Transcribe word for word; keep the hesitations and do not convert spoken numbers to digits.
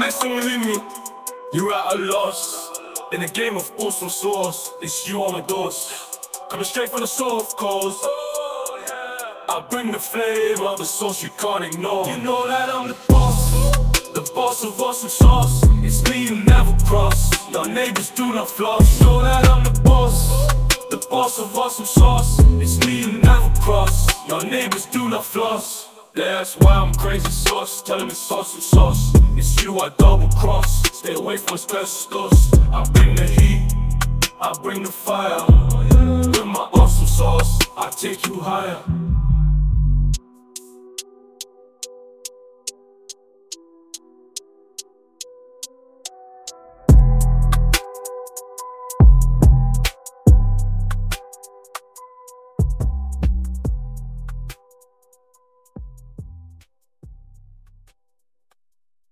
messing with me, you're at a loss. In a game of awesome sauce, it's you on the doors. Coming straight from the soft coast. I bring the flavor, the sauce you can't ignore. You know that I'm the boss, the boss of awesome sauce. It's me you never cross, your neighbors do not floss. You know that I'm the boss, the boss of awesome sauce. It's me you never cross, your neighbors do not floss. That's why I'm crazy sauce, tell them it's awesome sauce. It's you I double cross, stay away from asbestos. I bring the heat, I bring the fire. With my awesome sauce, I take you higher.